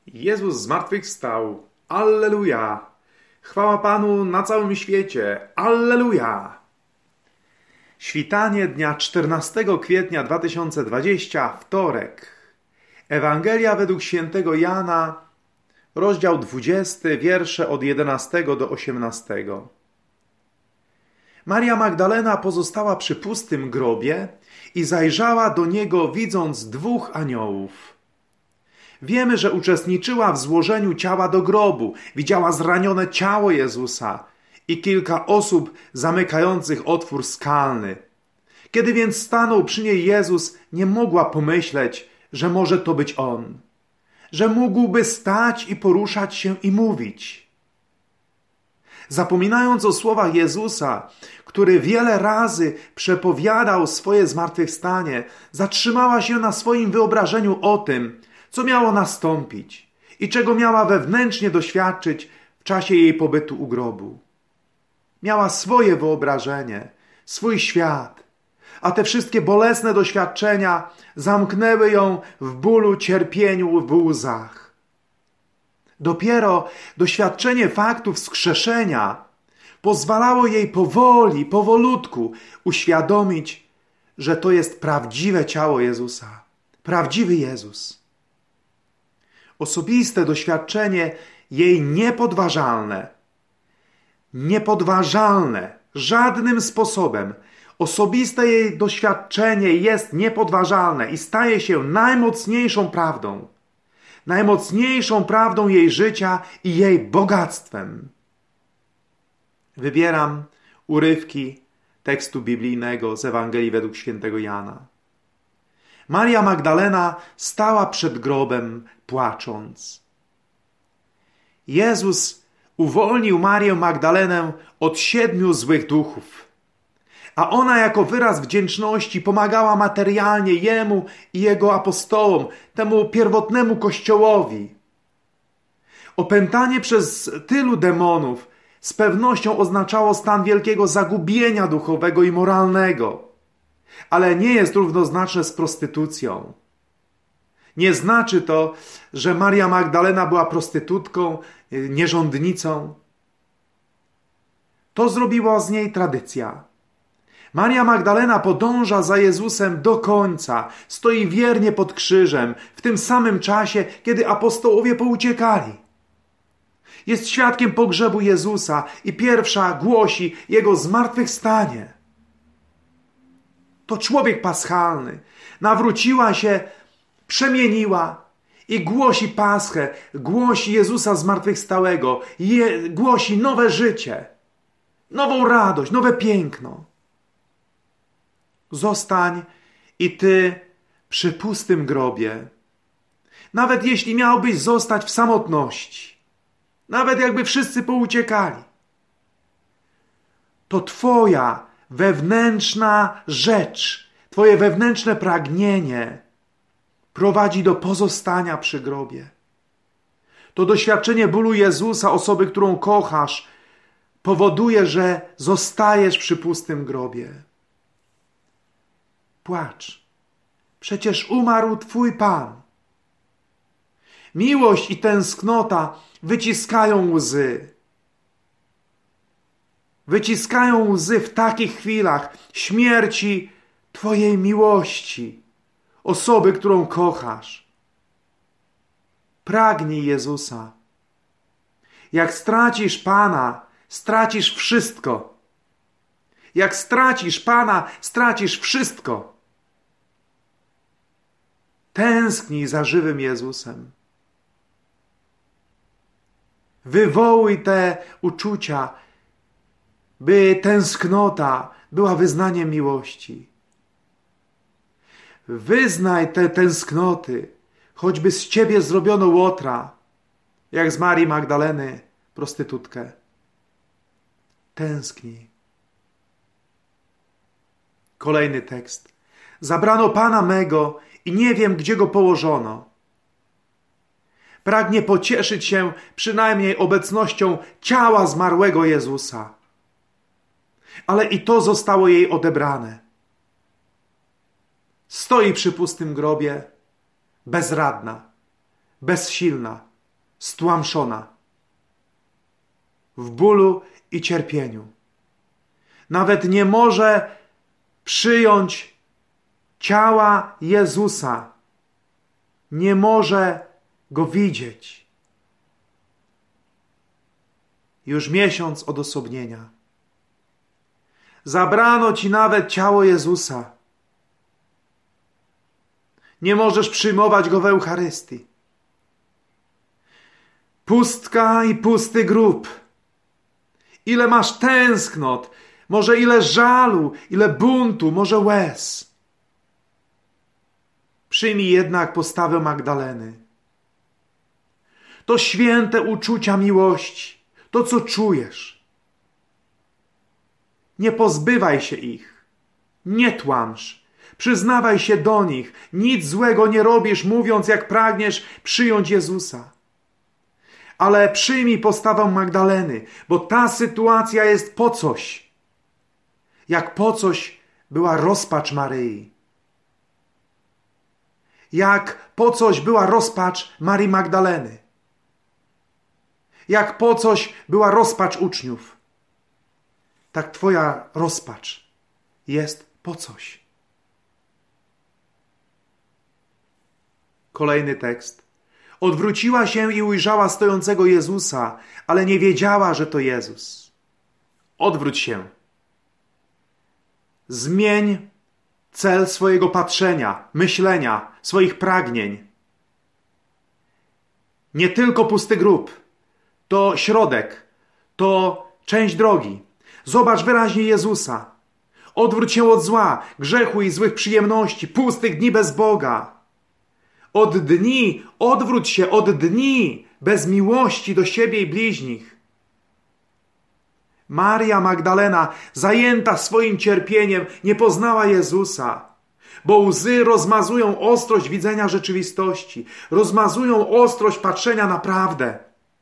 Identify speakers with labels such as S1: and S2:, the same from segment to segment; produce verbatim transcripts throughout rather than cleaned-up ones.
S1: Jezus zmartwychwstał. Alleluja! Chwała Panu na całym świecie. Alleluja! Świtanie dnia czternastego kwietnia dwa tysiące dwudziestego, wtorek. Ewangelia według świętego Jana, rozdział dwudziesty, wiersze od jedenastego do osiemnastego. Maria Magdalena pozostała przy pustym grobie i zajrzała do niego, widząc dwóch aniołów. Wiemy, że uczestniczyła w złożeniu ciała do grobu, widziała zranione ciało Jezusa i kilka osób zamykających otwór skalny. Kiedy więc stanął przy niej Jezus, nie mogła pomyśleć, że może to być On, że mógłby stać i poruszać się i mówić. Zapominając o słowach Jezusa, który wiele razy przepowiadał swoje zmartwychwstanie, zatrzymała się na swoim wyobrażeniu o tym, co miało nastąpić i czego miała wewnętrznie doświadczyć w czasie jej pobytu u grobu. Miała swoje wyobrażenie, swój świat, a te wszystkie bolesne doświadczenia zamknęły ją w bólu, cierpieniu, w łzach. Dopiero doświadczenie faktu wskrzeszenia pozwalało jej powoli, powolutku uświadomić, że to jest prawdziwe ciało Jezusa, prawdziwy Jezus. Osobiste doświadczenie jej niepodważalne, niepodważalne żadnym sposobem. Osobiste jej doświadczenie jest niepodważalne i staje się najmocniejszą prawdą, najmocniejszą prawdą jej życia i jej bogactwem. Wybieram urywki tekstu biblijnego z Ewangelii według świętego Jana. Maria Magdalena stała przed grobem, płacząc. Jezus uwolnił Marię Magdalenę od siedmiu złych duchów, a ona jako wyraz wdzięczności pomagała materialnie Jemu i Jego apostołom, temu pierwotnemu Kościołowi. Opętanie przez tylu demonów z pewnością oznaczało stan wielkiego zagubienia duchowego i moralnego, ale nie jest równoznaczne z prostytucją. Nie znaczy to, że Maria Magdalena była prostytutką, nierządnicą. To zrobiła z niej tradycja. Maria Magdalena podąża za Jezusem do końca, stoi wiernie pod krzyżem, w tym samym czasie, kiedy apostołowie pouciekali. Jest świadkiem pogrzebu Jezusa i pierwsza głosi Jego zmartwychwstanie. To człowiek paschalny. Nawróciła się, przemieniła i głosi Paschę, głosi Jezusa zmartwychwstałego, je, głosi nowe życie, nową radość, nowe piękno. Zostań i ty przy pustym grobie. Nawet jeśli miałbyś zostać w samotności, nawet jakby wszyscy pouciekali, to twoja wewnętrzna rzecz, twoje wewnętrzne pragnienie prowadzi do pozostania przy grobie. To doświadczenie bólu Jezusa, osoby, którą kochasz, powoduje, że zostajesz przy pustym grobie. Płacz. Przecież umarł twój Pan. Miłość i tęsknota wyciskają łzy. Wyciskają łzy w takich chwilach śmierci twojej miłości, osoby, którą kochasz. Pragnij Jezusa. Jak stracisz Pana, stracisz wszystko. Jak stracisz Pana, stracisz wszystko. Tęsknij za żywym Jezusem. Wywołuj te uczucia, by tęsknota była wyznaniem miłości. Wyznaj te tęsknoty, choćby z ciebie zrobiono łotra, jak z Marii Magdaleny, prostytutkę. Tęsknij. Kolejny tekst. Zabrano Pana mego i nie wiem, gdzie go położono. Pragnie pocieszyć się przynajmniej obecnością ciała zmarłego Jezusa. Ale i to zostało jej odebrane. Stoi przy pustym grobie, bezradna, bezsilna, stłamszona, w bólu i cierpieniu. Nawet nie może przyjąć ciała Jezusa. Nie może Go widzieć. Już miesiąc odosobnienia. Zabrano ci nawet ciało Jezusa. Nie możesz przyjmować Go w Eucharystii. Pustka i pusty grób. Ile masz tęsknot, może ile żalu, ile buntu, może łez. Przyjmij jednak postawę Magdaleny. To święte uczucia miłości, to co czujesz. Nie pozbywaj się ich, nie tłamsz, przyznawaj się do nich, nic złego nie robisz, mówiąc jak pragniesz przyjąć Jezusa. Ale przyjmij postawę Magdaleny, bo ta sytuacja jest po coś. Jak po coś była rozpacz Maryi. Jak po coś była rozpacz Marii Magdaleny. Jak po coś była rozpacz uczniów. Tak twoja rozpacz jest po coś. Kolejny tekst. Odwróciła się i ujrzała stojącego Jezusa, ale nie wiedziała, że to Jezus. Odwróć się. Zmień cel swojego patrzenia, myślenia, swoich pragnień. Nie tylko pusty grób. To środek. To część drogi. Zobacz wyraźnie Jezusa. Odwróć się od zła, grzechu i złych przyjemności, pustych dni bez Boga. Od dni, odwróć się od dni bez miłości do siebie i bliźnich. Maria Magdalena, zajęta swoim cierpieniem, nie poznała Jezusa, bo łzy rozmazują ostrość widzenia rzeczywistości, rozmazują ostrość patrzenia na prawdę.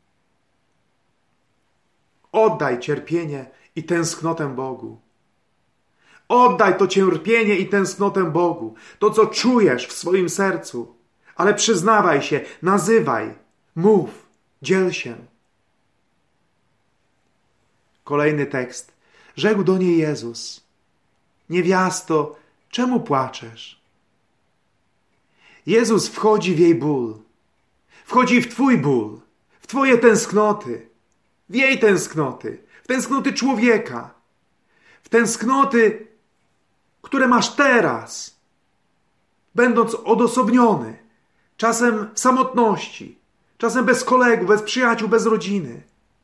S1: Oddaj cierpienie i tęsknotę Bogu. Oddaj to cierpienie i tęsknotę Bogu, to co czujesz w swoim sercu, ale przyznawaj się, nazywaj, mów, dziel się. Kolejny tekst. Rzekł do niej Jezus: niewiasto, czemu płaczesz? Jezus wchodzi w jej ból. Wchodzi w twój ból, w twoje tęsknoty, w jej tęsknoty, w tęsknoty człowieka, w tęsknoty, które masz teraz, będąc odosobniony, czasem w samotności, czasem bez kolegów, bez przyjaciół, bez rodziny.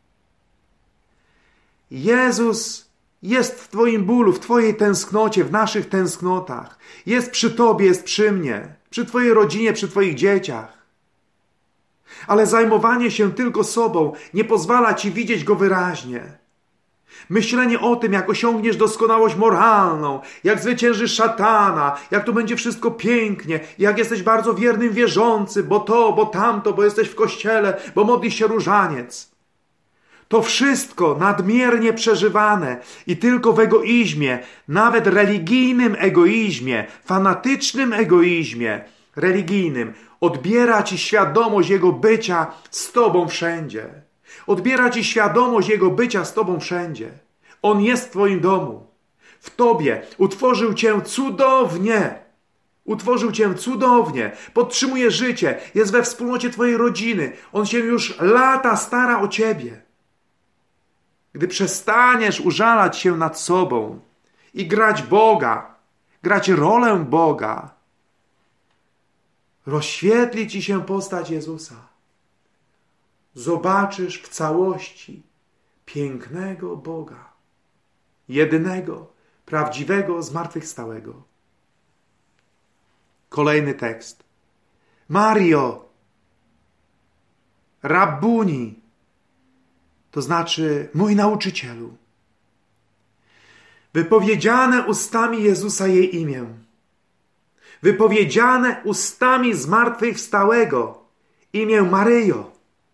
S1: Jezus jest w twoim bólu, w twojej tęsknocie, w naszych tęsknotach. Jest przy tobie, jest przy mnie, przy twojej rodzinie, przy twoich dzieciach. Ale zajmowanie się tylko sobą nie pozwala ci widzieć Go wyraźnie. Myślenie o tym, jak osiągniesz doskonałość moralną, jak zwyciężysz szatana, jak to będzie wszystko pięknie, jak jesteś bardzo wiernym wierzący, bo to, bo tamto, bo jesteś w kościele, bo modlisz się różaniec. To wszystko nadmiernie przeżywane i tylko w egoizmie, nawet religijnym egoizmie, fanatycznym egoizmie religijnym, odbiera ci świadomość Jego bycia z tobą wszędzie. Odbiera ci świadomość Jego bycia z tobą wszędzie. On jest w twoim domu, w tobie. Utworzył cię cudownie. Utworzył cię cudownie. Podtrzymuje życie. Jest we wspólnocie twojej rodziny. On się już lata stara o ciebie. Gdy przestaniesz użalać się nad sobą i grać Boga, grać rolę Boga, rozświetli ci się postać Jezusa. Zobaczysz w całości pięknego Boga, jedynego, prawdziwego, zmartwychwstałego. Kolejny tekst. Mario, Rabbuni, to znaczy mój nauczycielu. Wypowiedziane ustami Jezusa jej imię. Wypowiedziane ustami zmartwychwstałego imię Maryjo,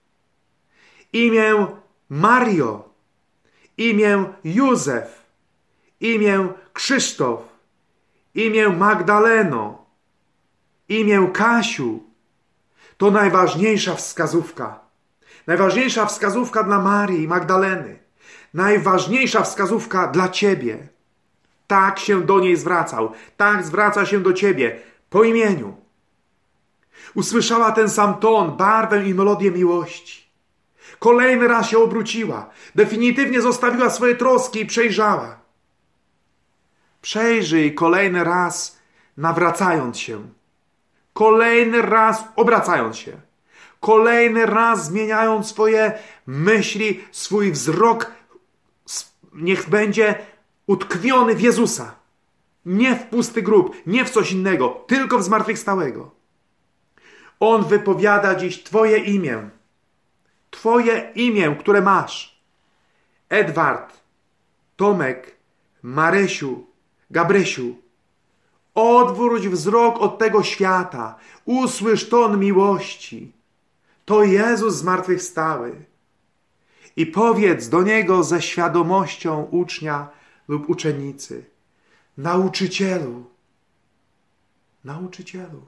S1: imię Mario, imię Józef, imię Krzysztof, imię Magdaleno, imię Kasiu. To najważniejsza wskazówka. Najważniejsza wskazówka dla Marii i Magdaleny. Najważniejsza wskazówka dla ciebie. Tak się do niej zwracał. Tak zwraca się do ciebie po imieniu. Usłyszała ten sam ton, barwę i melodię miłości. Kolejny raz się obróciła. Definitywnie zostawiła swoje troski i przejrzała. Przejrzyj kolejny raz, nawracając się. Kolejny raz obracając się. Kolejny raz zmieniając swoje myśli, swój wzrok. Niech będzie utkwiony w Jezusa. Nie w pusty grób, nie w coś innego, tylko w zmartwychwstałego. On wypowiada dziś Twoje imię. Twoje imię, które masz. Edward, Tomek, Marysiu, Gabrysiu. Odwróć wzrok od tego świata. Usłysz ton miłości. To Jezus zmartwychwstały. I powiedz do Niego ze świadomością ucznia lub uczennicy. Nauczycielu. Nauczycielu.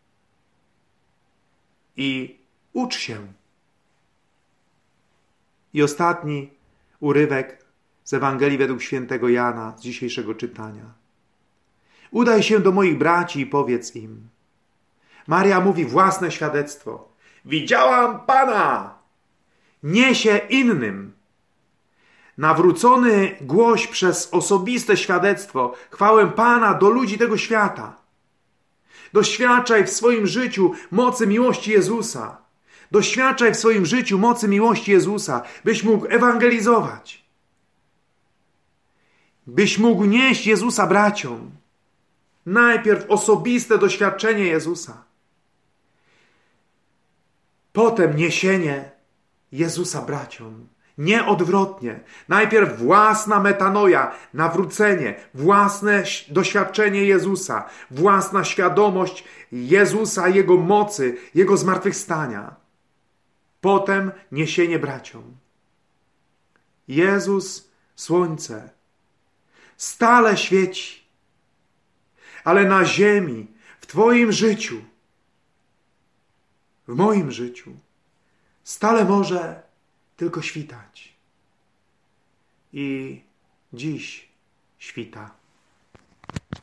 S1: I ucz się. I ostatni urywek z Ewangelii według świętego Jana z dzisiejszego czytania. Udaj się do moich braci i powiedz im. Maria mówi własne świadectwo. Widziałam Pana! Niesie innym. Nawrócony głoś przez osobiste świadectwo chwałę Pana do ludzi tego świata. Doświadczaj w swoim życiu mocy miłości Jezusa. Doświadczaj w swoim życiu mocy miłości Jezusa, byś mógł ewangelizować. Byś mógł nieść Jezusa braciom. Najpierw osobiste doświadczenie Jezusa. Potem niesienie Jezusa braciom. Nie odwrotnie. Najpierw własna metanoja, nawrócenie, własne doświadczenie Jezusa, własna świadomość Jezusa, Jego mocy, Jego zmartwychwstania. Potem niesienie braciom. Jezus, słońce, stale świeci, ale na ziemi, w Twoim życiu, w moim życiu, stale może tylko świtać. I dziś świta.